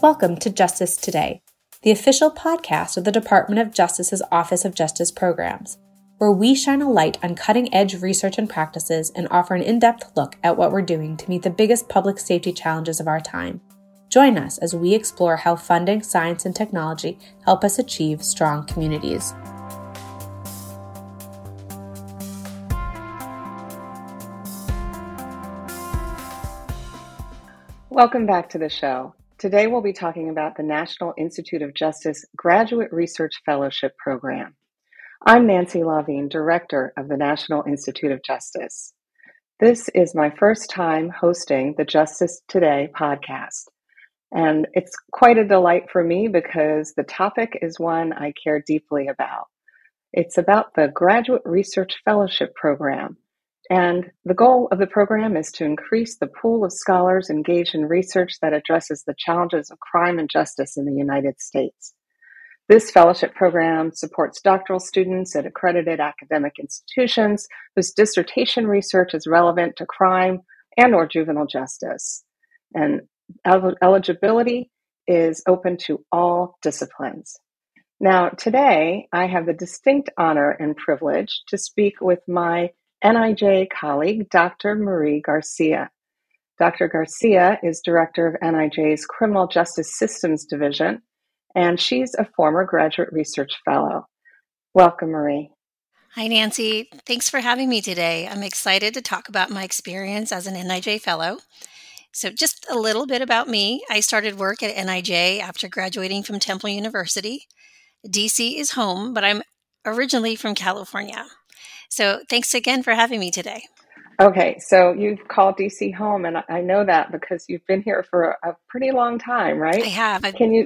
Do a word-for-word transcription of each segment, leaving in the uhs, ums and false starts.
Welcome to Justice Today, the official podcast of the Department of Justice's Office of Justice Programs, where we shine a light on cutting-edge research and practices and offer an in-depth look at what we're doing to meet the biggest public safety challenges of our time. Join us as we explore how funding, science, and technology help us achieve strong communities. Welcome back to the show. Today we'll be talking about the National Institute of Justice Graduate Research Fellowship Program. I'm Nancy Lavine, Director of the National Institute of Justice. This is my first time hosting the Justice Today podcast, and it's quite a delight for me because the topic is one I care deeply about. It's about the Graduate Research Fellowship Program. And the goal of the program is to increase the pool of scholars engaged in research that addresses the challenges of crime and justice in the United States. This fellowship program supports doctoral students at accredited academic institutions whose dissertation research is relevant to crime and or juvenile justice. And el- eligibility is open to all disciplines. Now, today, I have the distinct honor and privilege to speak with my N I J colleague, Doctor Marie Garcia. Doctor Garcia is director of N I J's Criminal Justice Systems Division, and she's a former graduate research fellow. Welcome, Marie. Hi, Nancy. Thanks for having me today. I'm excited to talk about my experience as an N I J fellow. So just a little bit about me. I started work at N I J after graduating from Temple University. D C is home, but I'm originally from California. So thanks again for having me today. Okay, so you've called D C home, and I know that because you've been here for a pretty long time, right? I have. I've... Can you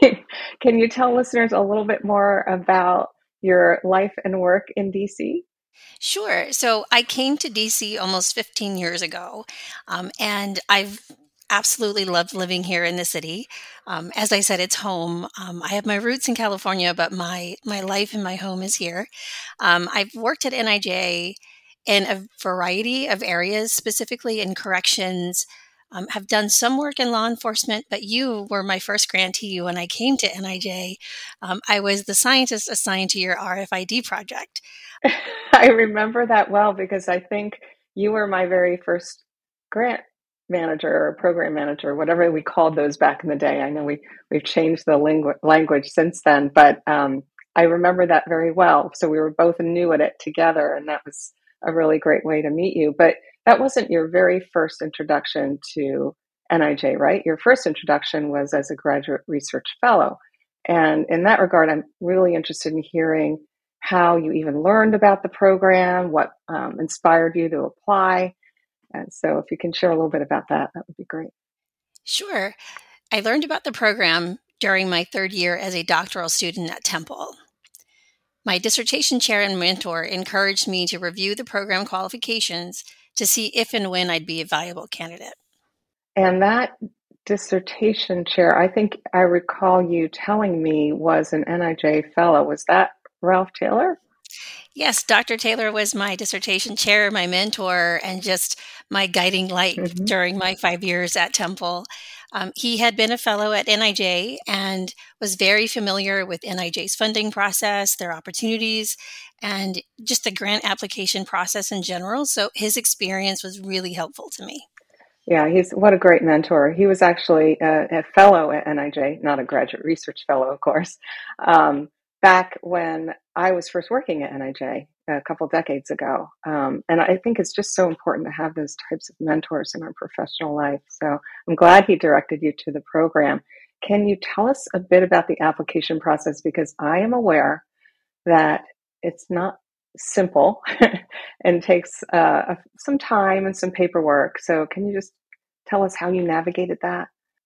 can you tell listeners a little bit more about your life and work in D C? Sure. So I came to D C almost fifteen years ago, um, and I've absolutely loved living here in the city. Um, as I said, it's home. Um, I have my roots in California, but my my life and my home is here. Um, I've worked at N I J in a variety of areas, specifically in corrections. Um, have done some work in law enforcement, but you were my first grantee when I came to N I J. Um, I was the scientist assigned to your R F I D project. I remember that well because I think you were my very first grant manager or program manager, whatever we called those back in the day. I know we, we've changed the langu- language since then, but um, I remember that very well. So we were both new at it together, and that was a really great way to meet you. But that wasn't your very first introduction to N I J, right? Your first introduction was as a graduate research fellow. And in that regard, I'm really interested in hearing how you even learned about the program, what um, inspired you to apply. And so if you can share a little bit about that, that would be great. Sure. I learned about the program during my third year as a doctoral student at Temple. My dissertation chair and mentor encouraged me to review the program qualifications to see if and when I'd be a viable candidate. And that dissertation chair, I think I recall you telling me was an N I J fellow. Was that Ralph Taylor? Yes, Doctor Taylor was my dissertation chair, my mentor, and just my guiding light mm-hmm. during my five years at Temple. Um, he had been a fellow at N I J and was very familiar with N I J's funding process, their opportunities, and just the grant application process in general. So his experience was really helpful to me. Yeah, he's what a great mentor. He was actually a, a fellow at N I J, not a graduate research fellow, of course, um, back when I was first working at N I J a couple decades ago. Um, and I think it's just so important to have those types of mentors in our professional life. So I'm glad he directed you to the program. Can you tell us a bit about the application process? Because I am aware that it's not simple and takes uh, some time and some paperwork. So can you just tell us how you navigated that?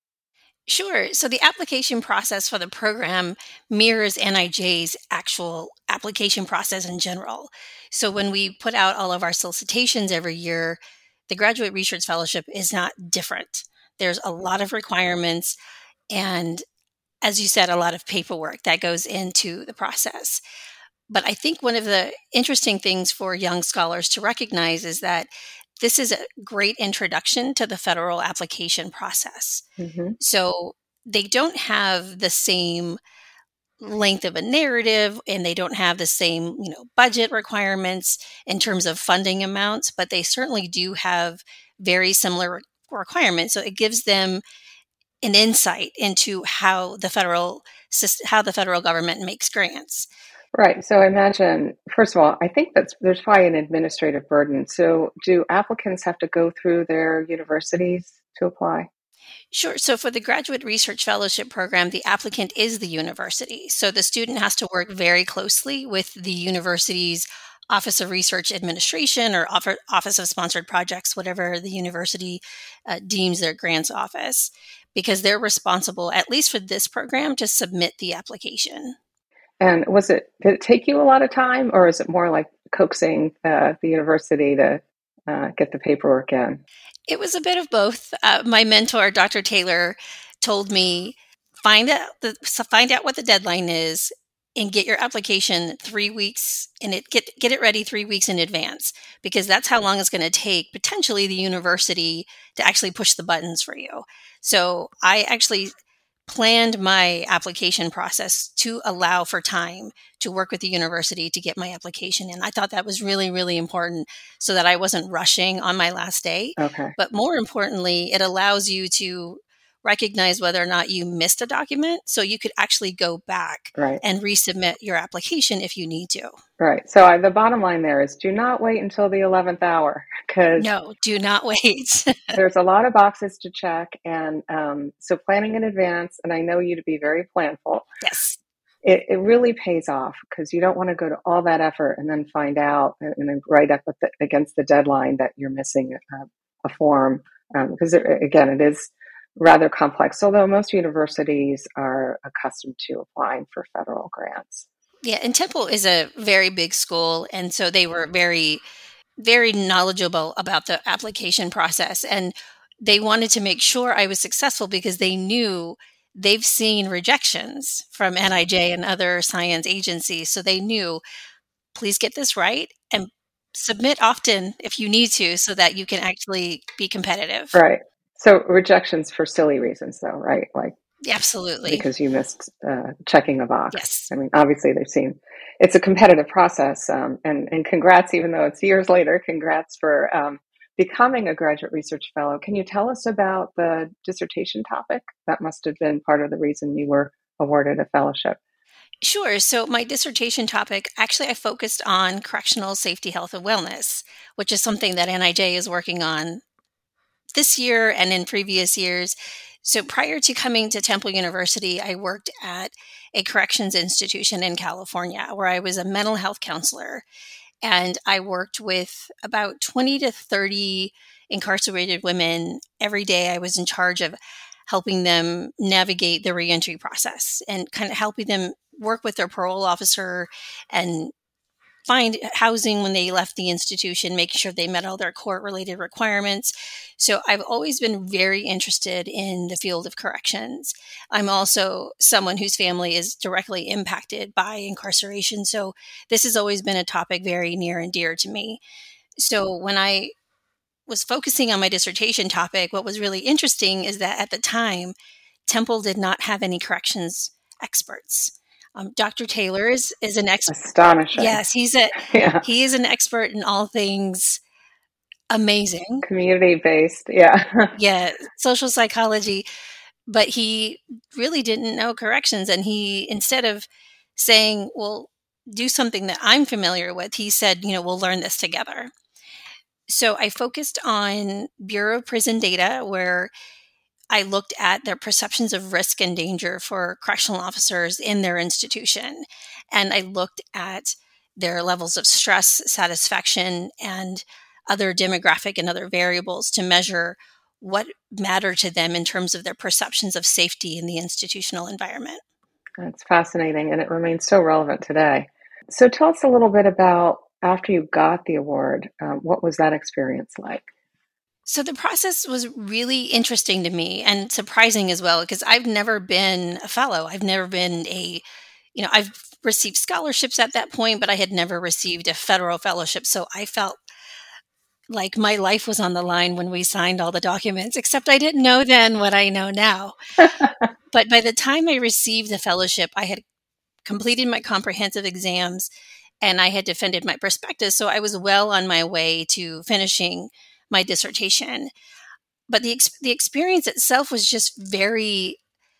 Sure. So the application process for the program mirrors N I J's actual application process in general. So when we put out all of our solicitations every year, the Graduate Research Fellowship is not different. There's a lot of requirements and, as you said, a lot of paperwork that goes into the process. But I think one of the interesting things for young scholars to recognize is that this is a great introduction to the federal application process. Mm-hmm. So they don't have the same length of a narrative, and they don't have the same, you know, budget requirements in terms of funding amounts, but they certainly do have very similar re- requirements. So it gives them an insight into how the federal sys- how the federal government makes grants. Right. So I imagine, first of all, I think that's there's probably an administrative burden. So do applicants have to go through their universities to apply? Sure. So for the Graduate Research Fellowship Program, the applicant is the university. So the student has to work very closely with the university's Office of Research Administration or Offer- Office of Sponsored Projects, whatever the university uh, deems their grants office, because they're responsible, at least for this program, to submit the application. And was it, did it take you a lot of time, or is it more like coaxing uh, the university to uh, get the paperwork in? It was a bit of both. Uh, my mentor, Doctor Taylor, told me find out the find out what the deadline is and get your application three weeks and it get get it ready three weeks in advance, because that's how long it's going to take potentially the university to actually push the buttons for you. So I actually planned my application process to allow for time to work with the university to get my application in. I thought that was really, really important so that I wasn't rushing on my last day. Okay. But more importantly, it allows you to recognize whether or not you missed a document, so you could actually go back Right. and resubmit your application if you need to. Right. So I, the bottom line there is do not wait until the eleventh hour, because No, do not wait. there's a lot of boxes to check. And um, so planning in advance, and I know you to be very planful, Yes. it, it really pays off, because you don't want to go to all that effort and then find out and, and then right up with the, against the deadline that you're missing a, a form. Um, because it, again, it is rather complex, although most universities are accustomed to applying for federal grants. Yeah, and Temple is a very big school, and so they were very, very knowledgeable about the application process, and they wanted to make sure I was successful because they knew they've seen rejections from N I J and other science agencies, so they knew, please get this right and submit often if you need to so that you can actually be competitive. Right. So rejections for silly reasons, though, right? Like Absolutely. because you missed uh, checking a box. Yes. I mean, obviously they've seen it's a competitive process, um, and and congrats, even though it's years later. Congrats for um, becoming a graduate research fellow. Can you tell us about the dissertation topic? That must have been part of the reason you were awarded a fellowship. Sure. So my dissertation topic, actually, I focused on correctional safety, health, and wellness, which is something that N I J is working on this year and in previous years. So prior to coming to Temple University, I worked at a corrections institution in California where I was a mental health counselor. And I worked with about twenty to thirty incarcerated women every day. I was in charge of helping them navigate the reentry process and kind of helping them work with their parole officer and find housing when they left the institution, making sure they met all their court-related requirements. So I've always been very interested in the field of corrections. I'm also someone whose family is directly impacted by incarceration. So this has always been a topic very near and dear to me. So when I was focusing on my dissertation topic, what was really interesting is that at the time, Temple did not have any corrections experts. Um, Doctor Taylor is, is an expert. Astonishing. Yes, he's a Yeah. he is an expert in all things amazing. Community-based. Yeah. Yeah, social psychology, but he really didn't know corrections. And he, instead of saying, well, do something that I'm familiar with, he said, you know, we'll learn this together. So I focused on Bureau of Prison data, where I looked at their perceptions of risk and danger for correctional officers in their institution. And I looked at their levels of stress, satisfaction, and other demographic and other variables to measure what mattered to them in terms of their perceptions of safety in the institutional environment. That's fascinating, and it remains so relevant today. So tell us a little bit about, after you got the award, um, what was that experience like? So the process was really interesting to me and surprising as well, because I've never been a fellow. I've never been a, you know, I've received scholarships at that point, but I had never received a federal fellowship. So I felt like my life was on the line when we signed all the documents, except I didn't know then what I know now. But by the time I received the fellowship, I had completed my comprehensive exams and I had defended my prospectus. So I was well on my way to finishing my dissertation. But the, ex- the experience itself was just very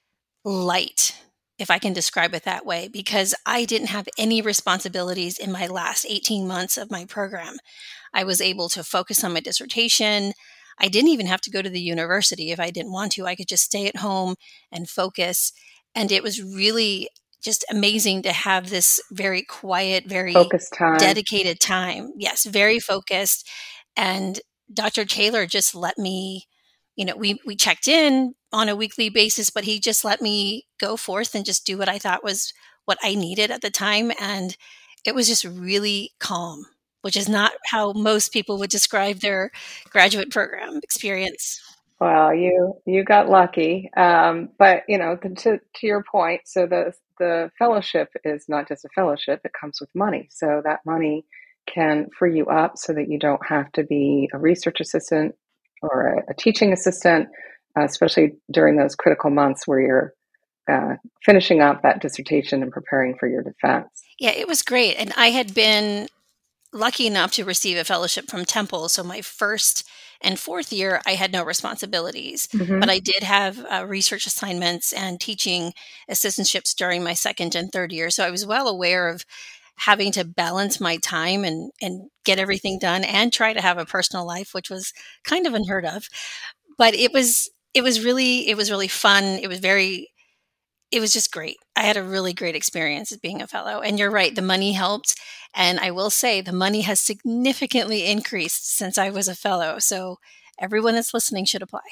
light, if I can describe it that way, because I didn't have any responsibilities in my last eighteen months of my program. I was able to focus on my dissertation. I didn't even have to go to the university if I didn't want to. I could just stay at home and focus. And it was really just amazing to have this very quiet, very Focus time. dedicated time. Yes, very focused. And Doctor Taylor just let me, you know, we, we checked in on a weekly basis, but he just let me go forth and just do what I thought was what I needed at the time. And it was just really calm, which is not how most people would describe their graduate program experience. Well, you you got lucky, um, but you know, to to your point, so the the fellowship is not just a fellowship; it comes with money. So that money can free you up so that you don't have to be a research assistant or a, a teaching assistant, uh, especially during those critical months where you're uh, finishing up that dissertation and preparing for your defense. Yeah, it was great, and I had been lucky enough to receive a fellowship from Temple. So my first and fourth year, I had no responsibilities, Mm-hmm. but I did have uh, research assignments and teaching assistantships during my second and third year. So I was well aware of having to balance my time and, and get everything done and try to have a personal life, which was kind of unheard of. But it was, it was really, it was really fun. It was very, it was just great. I had a really great experience as being a fellow. And you're right, the money helped. And I will say the money has significantly increased since I was a fellow. So everyone that's listening should apply.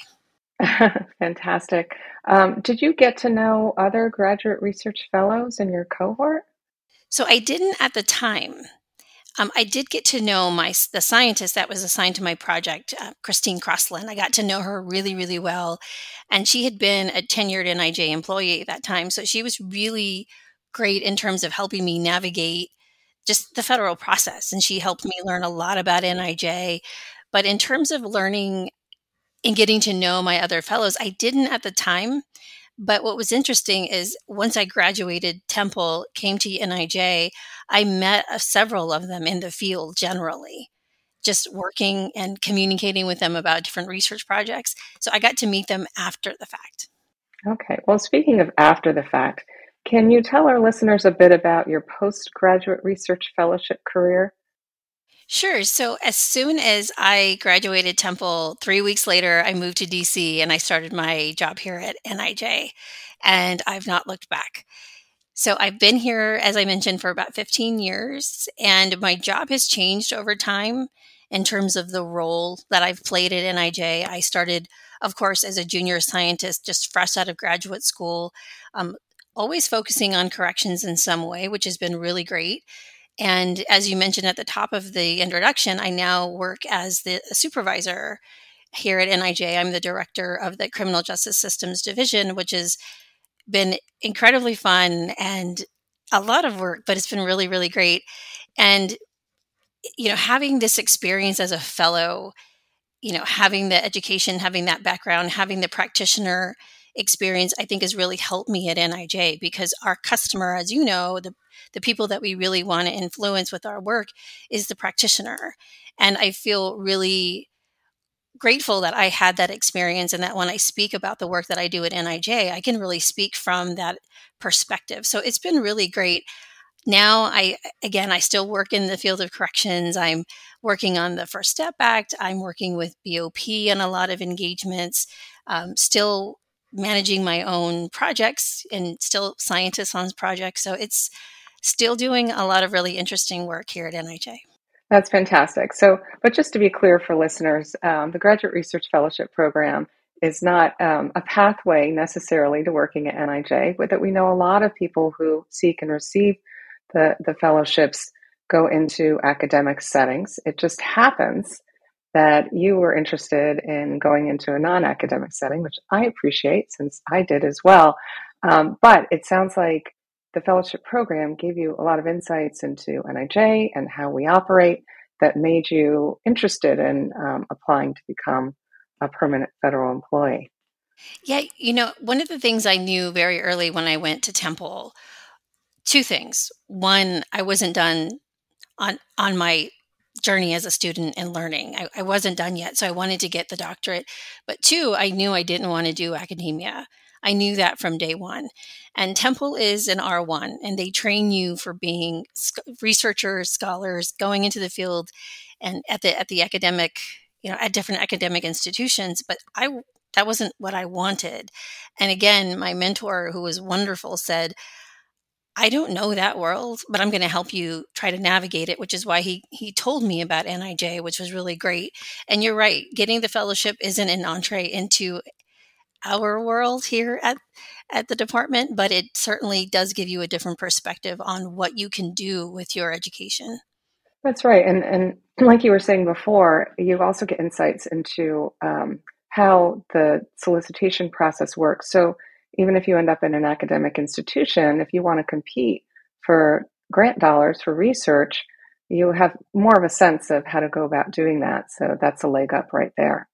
Fantastic. Um, did you get to know other graduate research fellows in your cohort? So I didn't at the time. Um, I did get to know my the scientist that was assigned to my project, uh, Christine Crossland. I got to know her really, really well. And she had been a tenured N I J employee at that time. So she was really great in terms of helping me navigate just the federal process. And she helped me learn a lot about N I J. But in terms of learning and getting to know my other fellows, I didn't at the time. But what was interesting is once I graduated Temple, came to N I J, I met uh, several of them in the field generally, just working and communicating with them about different research projects. So I got to meet them after the fact. Okay. Well, speaking of after the fact, can you tell our listeners a bit about your postgraduate research fellowship career? Sure. So as soon as I graduated Temple, three weeks later, I moved to D C and I started my job here at N I J, and I've not looked back. So I've been here, as I mentioned, for about fifteen years, and my job has changed over time in terms of the role that I've played at N I J. I started, of course, as a junior scientist, just fresh out of graduate school, um, always focusing on corrections in some way, which has been really great. And as you mentioned at the top of the introduction, I now work as the supervisor here at N I J. I'm the director of the Criminal Justice Systems Division, which has been incredibly fun and a lot of work, but it's been really, really great. And, you know, having this experience as a fellow, you know, having the education, having that background, having the practitioner experience, I think has really helped me at N I J because our customer, as you know, the, the people that we really want to influence with our work is the practitioner. And I feel really grateful that I had that experience and that when I speak about the work that I do at N I J, I can really speak from that perspective. So it's been really great. Now, I, again, I still work in the field of corrections. I'm working on the First Step Act. I'm working with B O P on a lot of engagements, um, still managing my own projects and still scientists on projects. So it's still doing a lot of really interesting work here at N I J. That's fantastic. So, but just to be clear for listeners, um, the Graduate Research Fellowship Program is not um, a pathway necessarily to working at N I J, but that we know a lot of people who seek and receive the, the fellowships go into academic settings. It just happens that you were interested in going into a non-academic setting, which I appreciate since I did as well. Um, but it sounds like the fellowship program gave you a lot of insights into N I J and how we operate that made you interested in um, applying to become a permanent federal employee. Yeah, you know, one of the things I knew very early when I went to Temple, two things. One, I wasn't done on on my journey as a student and learning. I, I wasn't done yet, so I wanted to get the doctorate. But two, I knew I didn't want to do academia. I knew that from day one. And Temple is an R one, and they train you for being sc- researchers, scholars, going into the field, and at the at the academic, you know, at different academic institutions. But I that wasn't what I wanted. And again, my mentor, who was wonderful, said, I don't know that world, but I'm going to help you try to navigate it, which is why he he told me about N I J, which was really great. And you're right, getting the fellowship isn't an entree into our world here at at the department, but it certainly does give you a different perspective on what you can do with your education. That's right. And and like you were saying before, you also get insights into um, how the solicitation process works. So even if you end up in an academic institution, if you want to compete for grant dollars for research, you have more of a sense of how to go about doing that. So that's a leg up right there.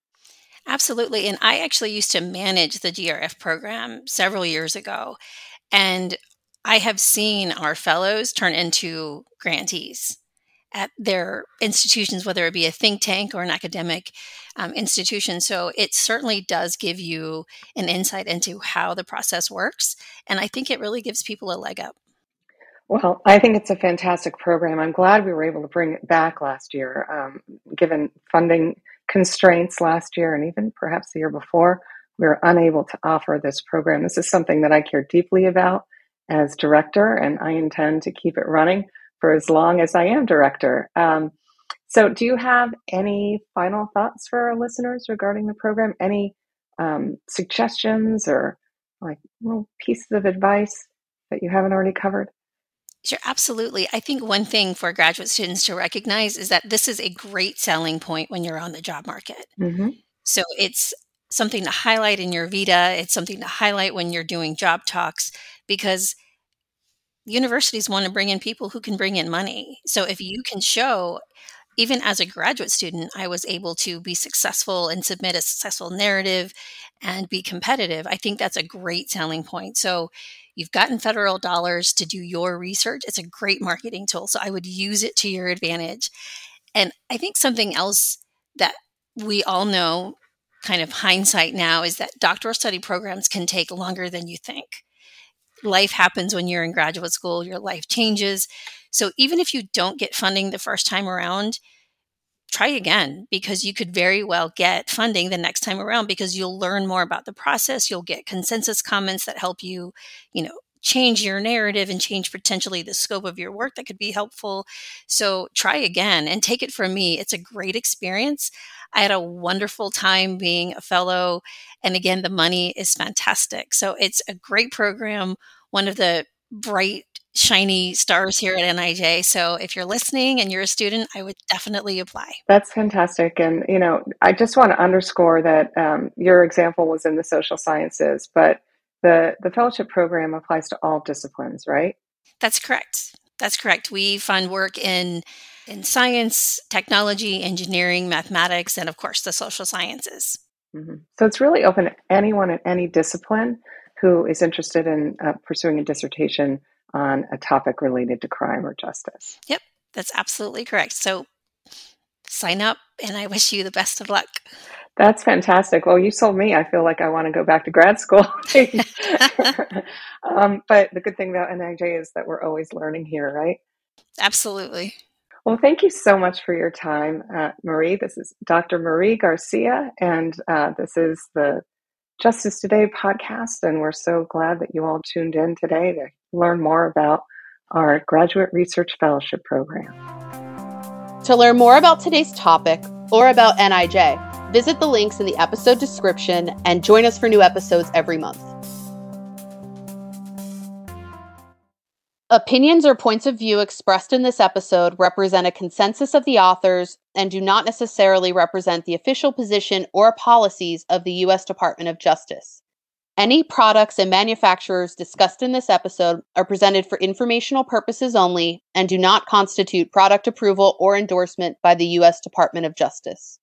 Absolutely. And I actually used to manage the G R F program several years ago. And I have seen our fellows turn into grantees at their institutions, whether it be a think tank or an academic um, institution. So it certainly does give you an insight into how the process works. And I think it really gives people a leg up. Well, I think it's a fantastic program. I'm glad we were able to bring it back last year, um, given funding constraints last year and even perhaps the year before. We were unable to offer this program. This is something that I care deeply about as director, and I intend to keep it running for as long as I am director. Um, so, do you have any final thoughts for our listeners regarding the program? Any um, suggestions or like little pieces of advice that you haven't already covered? Sure, absolutely. I think one thing for graduate students to recognize is that this is a great selling point when you're on the job market. Mm-hmm. So it's something to highlight in your vita. It's something to highlight when you're doing job talks because universities want to bring in people who can bring in money. So if you can show, even as a graduate student, I was able to be successful and submit a successful narrative and be competitive, I think that's a great selling point. So you've gotten federal dollars to do your research. It's a great marketing tool. So I would use it to your advantage. And I think something else that we all know, kind of hindsight now, is that doctoral study programs can take longer than you think. Life happens when you're in graduate school, your life changes. So even if you don't get funding the first time around, try again because you could very well get funding the next time around because you'll learn more about the process. You'll get consensus comments that help you, you know, change your narrative and change potentially the scope of your work that could be helpful. So try again and take it from me. It's a great experience. I had a wonderful time being a fellow. And again, the money is fantastic. So it's a great program, one of the bright, shiny stars here at N I J. So if you're listening and you're a student, I would definitely apply. That's fantastic. And, you know, I just want to underscore that um, your example was in the social sciences, but the, the fellowship program applies to all disciplines, right? That's correct. That's correct. We fund work in in science, technology, engineering, mathematics, and of course the social sciences. Mm-hmm. So it's really open to anyone at any discipline who is interested in uh, pursuing a dissertation on a topic related to crime or justice. Yep, that's absolutely correct. So sign up and I wish you the best of luck. That's fantastic. Well, you sold me. I feel like I want to go back to grad school. um, but the good thing about N I J is that we're always learning here, right? Absolutely. Well, thank you so much for your time, uh, Marie. This is Doctor Marie Garcia, and uh, this is the Justice Today podcast, and we're so glad that you all tuned in today to learn more about our Graduate Research Fellowship Program. To learn more about today's topic or about N I J, visit the links in the episode description and join us for new episodes every month. Opinions or points of view expressed in this episode represent a consensus of the authors and do not necessarily represent the official position or policies of the U S Department of Justice. Any products and manufacturers discussed in this episode are presented for informational purposes only and do not constitute product approval or endorsement by the U S Department of Justice.